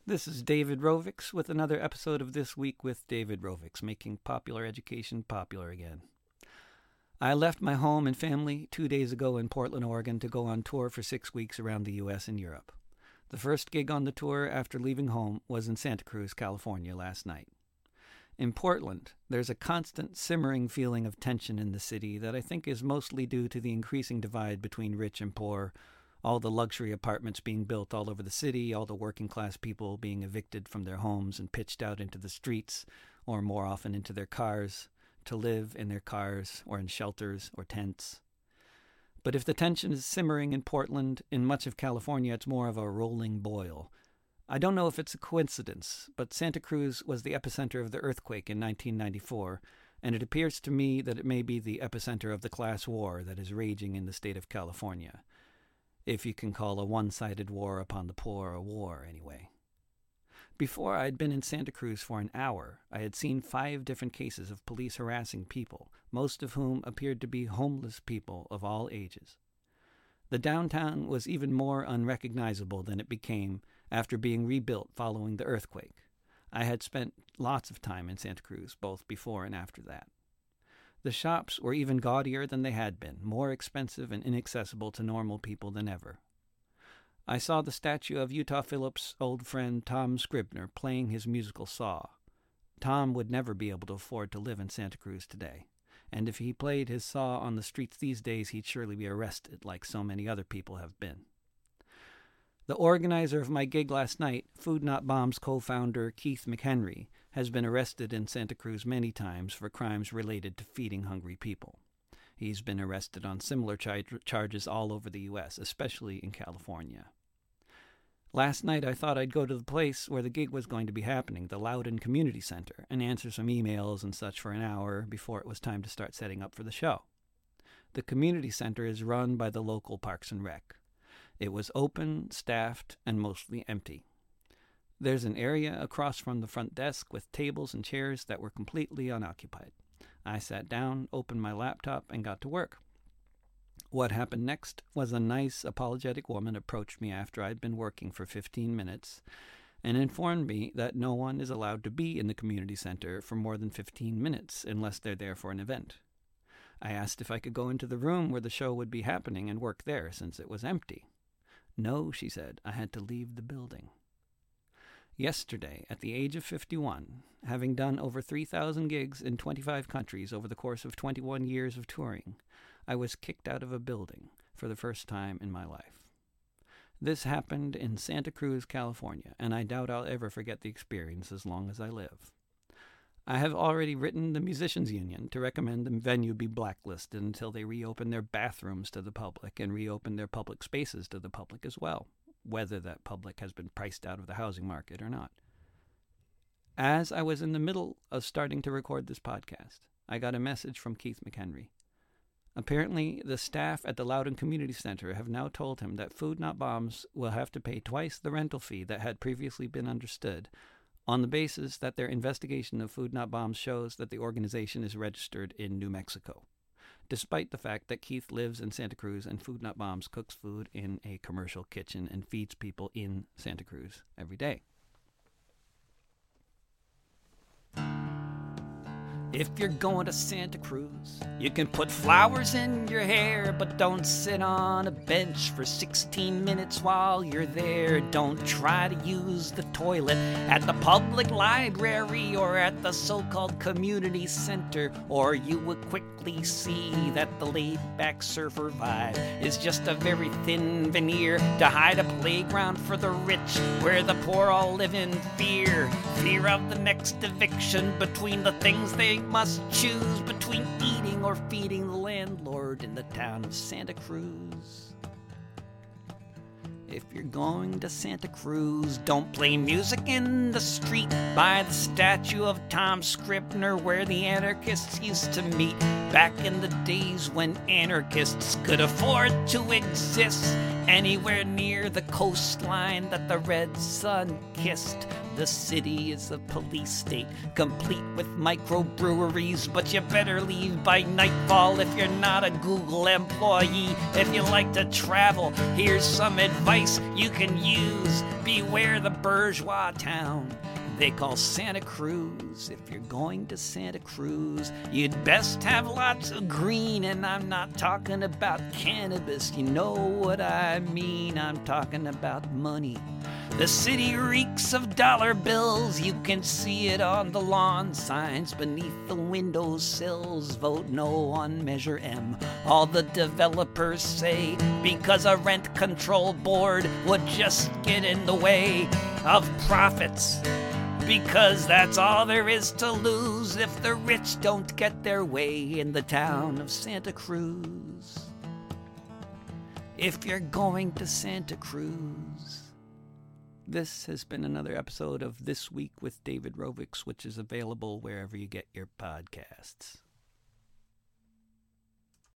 This is David Rovics with another episode of This Week with David Rovics, making popular education popular again. I left my home and family 2 days ago in Portland, Oregon to go on tour for 6 weeks around the U.S. and Europe. The first gig on the tour after leaving home was in Santa Cruz, California last night. In Portland, there's a constant simmering feeling of tension in the city that I think is mostly due to the increasing divide between rich and poor, all the luxury apartments being built all over the city, all the working class people being evicted from their homes and pitched out into the streets, or more often into their cars, to live in their cars or in shelters or tents. But if the tension is simmering in Portland, in much of California it's more of a rolling boil. I don't know if it's a coincidence, but Santa Cruz was the epicenter of the earthquake in 1994, and it appears to me that it may be the epicenter of the class war that is raging in the state of California. If you can call a one-sided war upon the poor a war, anyway. Before I had been in Santa Cruz for an hour, I had seen 5 different cases of police harassing people, most of whom appeared to be homeless people of all ages. The downtown was even more unrecognizable than it became after being rebuilt following the earthquake. I had spent lots of time in Santa Cruz, both before and after that. The shops were even gaudier than they had been, more expensive and inaccessible to normal people than ever. I saw the statue of Utah Phillips' old friend Tom Scribner playing his musical saw. Tom would never be able to afford to live in Santa Cruz today, and if he played his saw on the streets these days, he'd surely be arrested like so many other people have been. The organizer of my gig last night, Food Not Bombs co-founder Keith McHenry, has been arrested in Santa Cruz many times for crimes related to feeding hungry people. He's been arrested on similar charges all over the U.S., especially in California. Last night I thought I'd go to the place where the gig was going to be happening, the Loudoun Community Center, and answer some emails and such for an hour before it was time to start setting up for the show. The community center is run by the local Parks and Rec. It was open, staffed, and mostly empty. There's an area across from the front desk with tables and chairs that were completely unoccupied. I sat down, opened my laptop, and got to work. What happened next was a nice, apologetic woman approached me after I'd been working for 15 minutes and informed me that no one is allowed to be in the community center for more than 15 minutes unless they're there for an event. I asked if I could go into the room where the show would be happening and work there since it was empty. No, she said, I had to leave the building. Yesterday, at the age of 51, having done over 3,000 gigs in 25 countries over the course of 21 years of touring, I was kicked out of a building for the first time in my life. This happened in Santa Cruz, California, and I doubt I'll ever forget the experience as long as I live. I have already written the Musicians Union to recommend the venue be blacklisted until they reopen their bathrooms to the public and reopen their public spaces to the public as well, whether that public has been priced out of the housing market or not. As I was in the middle of starting to record this podcast, I got a message from Keith McHenry. Apparently, the staff at the Loudoun Community Center have now told him that Food Not Bombs will have to pay twice the rental fee that had previously been understood, on the basis that their investigation of Food Not Bombs shows that the organization is registered in New Mexico, despite the fact that Keith lives in Santa Cruz and Food Not Bombs cooks food in a commercial kitchen and feeds people in Santa Cruz every day. If you're going to Santa Cruz, you can put flowers in your hair, but don't sit on a bench for 16 minutes while you're there. Don't try to use the toilet at the public library or at the so-called community center, or you will quickly see that the laid-back surfer vibe is just a very thin veneer to hide a playground for the rich where the poor all live in fear. Fear of the next eviction between the things they must choose between eating or feeding the landlord in the town of Santa Cruz. If you're going to Santa Cruz, don't play music in the street by the statue of Tom Scribner where the anarchists used to meet back in the days when anarchists could afford to exist anywhere near the coastline that the red sun kissed. The city is a police state, complete with microbreweries, but you better leave by nightfall if you're not a Google employee. If you like to travel, here's some advice you can use. Beware the bourgeois town they call Santa Cruz. If you're going to Santa Cruz, you'd best have lots of green, and I'm not talking about cannabis, you know what I mean. I'm talking about money. The city reeks of dollar bills. You can see it on the lawn signs beneath the window sills. Vote no on Measure M, all the developers say, because a rent control board would just get in the way of profits. Because that's all there is to lose if the rich don't get their way in the town of Santa Cruz. If you're going to Santa Cruz. This has been another episode of This Week with David Rovics, which is available wherever you get your podcasts.